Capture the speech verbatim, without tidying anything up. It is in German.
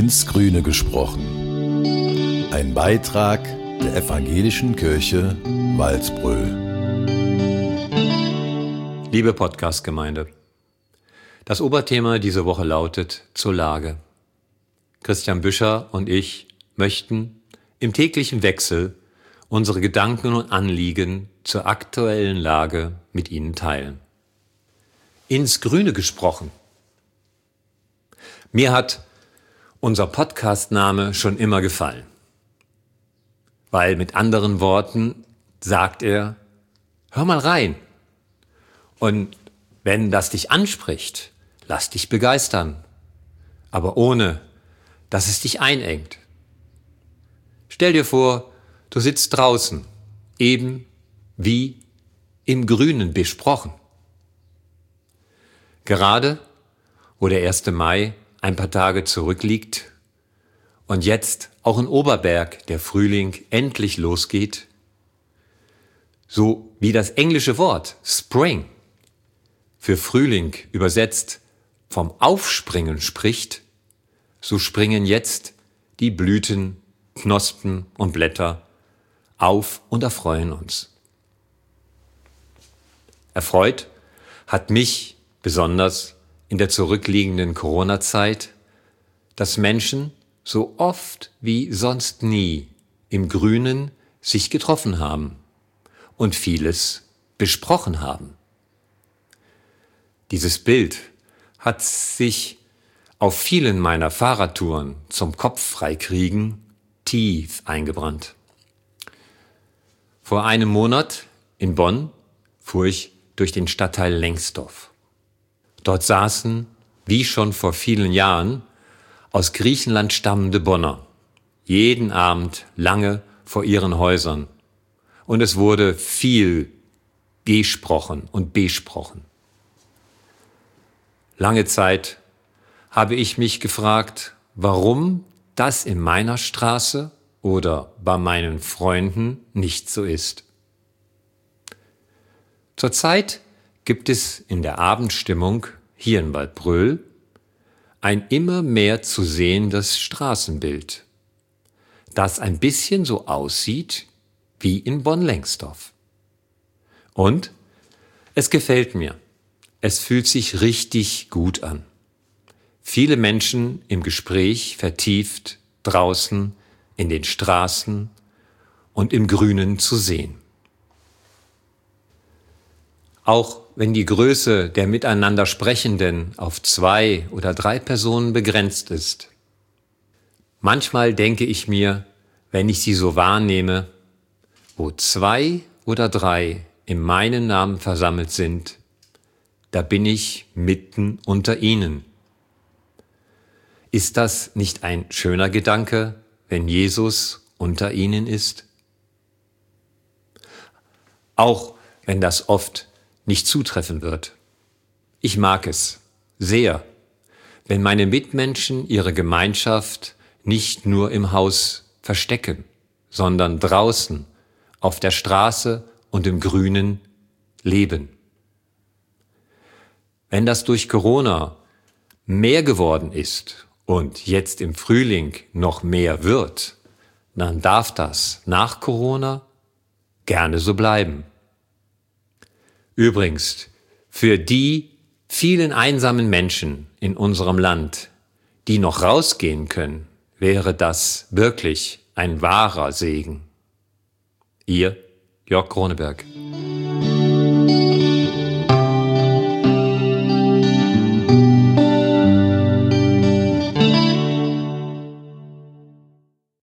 Ins Grüne gesprochen. Ein Beitrag der Evangelischen Kirche Walsbröl. Liebe Podcast-Gemeinde, das Oberthema diese Woche lautet zur Lage. Christian Büscher und ich möchten im täglichen Wechsel unsere Gedanken und Anliegen zur aktuellen Lage mit Ihnen teilen. Ins Grüne gesprochen. Mir hat unser Podcast-Name schon immer gefallen, weil mit anderen Worten sagt er, hör mal rein. Und wenn das dich anspricht, lass dich begeistern, aber ohne, dass es dich einengt. Stell dir vor, du sitzt draußen, eben wie im Grünen besprochen. Gerade, wo der erste Mai ein paar Tage zurückliegt und jetzt auch in Oberberg der Frühling endlich losgeht, so wie das englische Wort Spring für Frühling übersetzt vom Aufspringen spricht, so springen jetzt die Blüten, Knospen und Blätter auf und erfreuen uns. Erfreut hat mich besonders in der zurückliegenden Corona-Zeit, dass Menschen so oft wie sonst nie im Grünen sich getroffen haben und vieles besprochen haben. Dieses Bild hat sich auf vielen meiner Fahrradtouren zum Kopffreikriegen tief eingebrannt. Vor einem Monat in Bonn fuhr ich durch den Stadtteil Lengsdorf. Dort saßen, wie schon vor vielen Jahren, aus Griechenland stammende Bonner, jeden Abend lange vor ihren Häusern. Und es wurde viel gesprochen und besprochen. Lange Zeit habe ich mich gefragt, warum das in meiner Straße oder bei meinen Freunden nicht so ist. Zurzeit gibt es in der Abendstimmung hier in Walsbröl ein immer mehr zu sehendes Straßenbild, das ein bisschen so aussieht wie in Bonn-Lengsdorf. Und es gefällt mir. Es fühlt sich richtig gut an. Viele Menschen im Gespräch vertieft draußen in den Straßen und im Grünen zu sehen. Auch wenn die Größe der miteinander Sprechenden auf zwei oder drei Personen begrenzt ist. Manchmal denke ich mir, wenn ich sie so wahrnehme, wo zwei oder drei in meinem Namen versammelt sind, da bin ich mitten unter ihnen. Ist das nicht ein schöner Gedanke, wenn Jesus unter ihnen ist? Auch wenn das oft nicht zutreffen wird. Ich mag es sehr, wenn meine Mitmenschen ihre Gemeinschaft nicht nur im Haus verstecken, sondern draußen, auf der Straße und im Grünen leben. Wenn das durch Corona mehr geworden ist und jetzt im Frühling noch mehr wird, dann darf das nach Corona gerne so bleiben. Übrigens, für die vielen einsamen Menschen in unserem Land, die noch rausgehen können, wäre das wirklich ein wahrer Segen. Ihr Jörg Kroneberg.